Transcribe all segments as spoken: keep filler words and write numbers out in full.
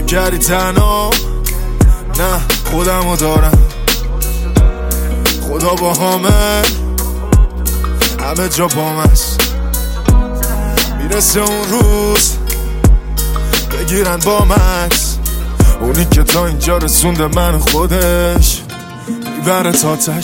کردی تنها، نه خودمو دارم، خدا با همه همه جا بام است. میرسه اون روز بگیرن با مکس، اونی که تا اینجا رسونده من خودش میبره تا تش.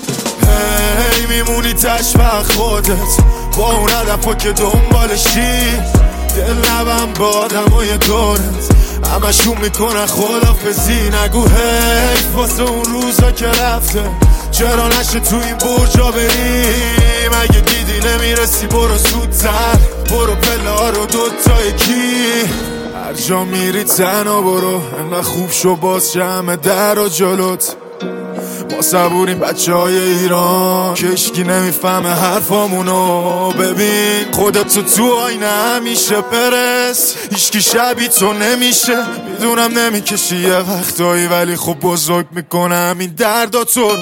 هی میمونی تش و خودت با اون هدفا که دنبالشی، دل نبم با آدمای دورت همشون میکنن خدافزی. نگو هی واسه اون روزا که رفته، چرا نشه تو این برجا بریم؟ اگه دیدی نمیرسی برو زودتر، برو پله ها رو دوتا یکی. هر جا میری تنها برو، انقدر خوب شو باز جمع در و جلوت. ما صبوریم بچه های ایران که اشکی نمیفهمه حرفامونو. ببین خودتو تو آینه همیشه برس، هیچکی شبی تو نمیشه. میدونم نمیکشی یه وقتایی، ولی خب بزرگ میکنه همین دردا تو رو.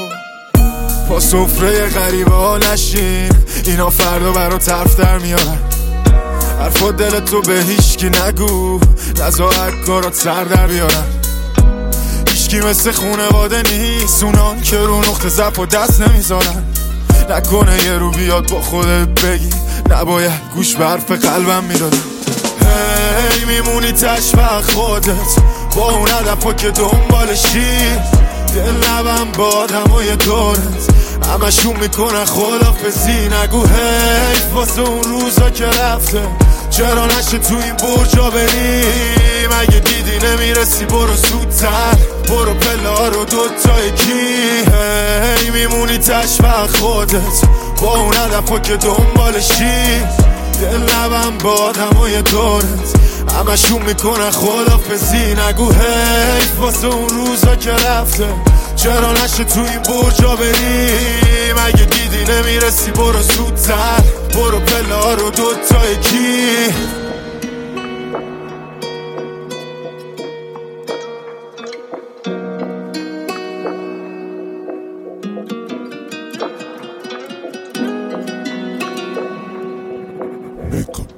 با سفره غریبه ها نشین، اینا فردا برا طرف در میارن. حرفا دل تو به هیچکی نگو، نزا کارات سر در بیارن. هیچکی مثل خونواده نیست، اونان که رو نقطه ضعف و دست نمیذارن. نکنه یه رو بیاد با خودت بگی نباید گوش به حرف قلبم میدادم. هی میمونی تش و خودت با اون هدفا که دنبالشی، دل نبم با آدمای دورت همشون میکنن خدافزی. نگو هی واسه اون روزا که رفته، چرا نشه تو این برجا بریم؟ اگه دیدی نمیرسی برو زودتر، برو پله ها رو دوتا یکی. هی میمونی تش و خودت با اون هدفا که دنبالشی، دل نبم با آدمای دورت همشون میکنن خدافزی. نگو هی واسه اون روزا که رفته، چرا نشه تو این برجا بریم؟ اگه دیدی نمیرسی برو زودتر، برو پله ها رو دوتا یکی. Makeup.